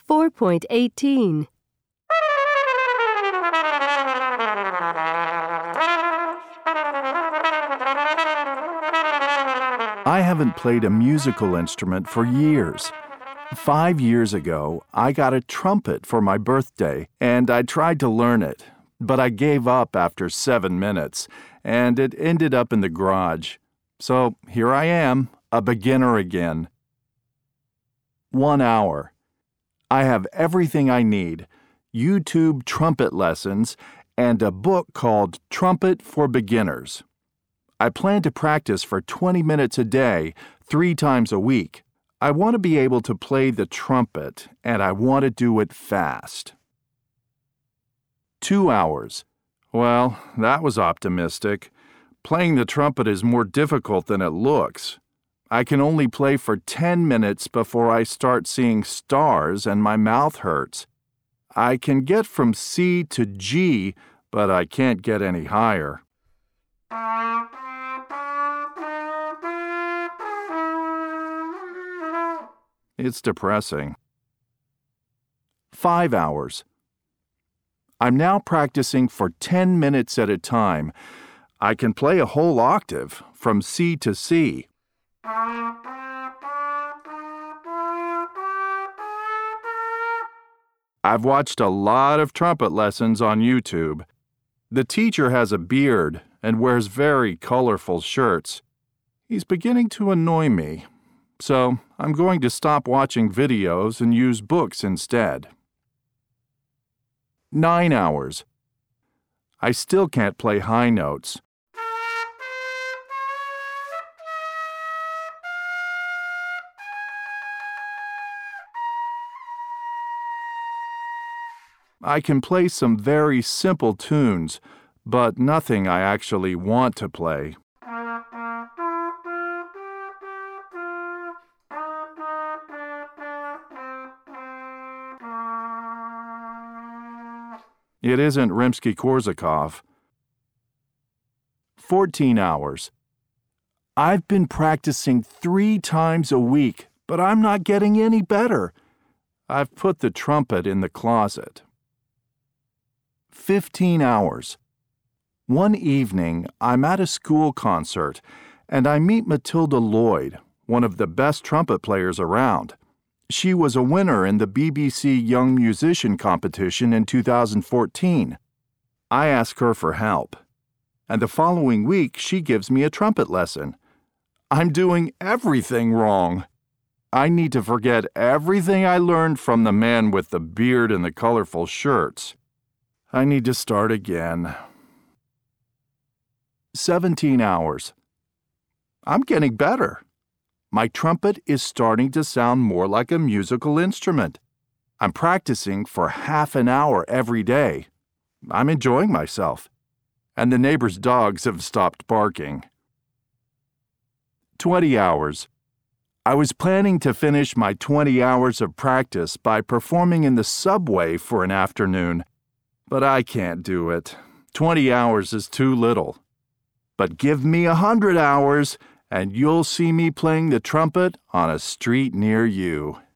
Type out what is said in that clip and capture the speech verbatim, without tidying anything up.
four point eighteen. I haven't played a musical instrument for years. Five years ago, I got a trumpet for my birthday, and I tried to learn it, but I gave up after seven minutes, and it ended up in the garage. So here I am, a beginner again. One hour. I have everything I need: YouTube trumpet lessons and a book called Trumpet for Beginners. I plan to practice for twenty minutes a day, three times a week. I want to be able to play the trumpet, and I want to do it fast. Two hours. Well, that was optimistic. Playing the trumpet is more difficult than it looks. I can only play for ten minutes before I start seeing stars and my mouth hurts. I can get from C to G, but I can't get any higher. It's depressing. Five hours. I'm now practicing for ten minutes at a time. I can play a whole octave, from C to C. I've watched a lot of trumpet lessons on YouTube. The teacher has a beard and wears very colorful shirts. He's beginning to annoy me, so I'm going to stop watching videos and use books instead. Nine hours. I still can't play high notes. I can play some very simple tunes, but nothing I actually want to play. It isn't Rimsky-Korsakov. Fourteen hours. I've been practicing three times a week, but I'm not getting any better. I've put the trumpet in the closet. Fifteen hours. One evening, I'm at a school concert, and I meet Matilda Lloyd, one of the best trumpet players around. She was a winner in the B B C Young Musician competition in two thousand fourteen. I ask her for help, and the following week she gives me a trumpet lesson. I'm doing everything wrong. I need to forget everything I learned from the man with the beard and the colorful shirts. I need to start again. Seventeen hours. I'm getting better. My trumpet is starting to sound more like a musical instrument. I'm practicing for half an hour every day. I'm enjoying myself. And the neighbor's dogs have stopped barking. Twenty hours. I was planning to finish my twenty hours of practice by performing in the subway for an afternoon, but I can't do it. Twenty hours is too little. But give me a hundred hours, and you'll see me playing the trumpet on a street near you.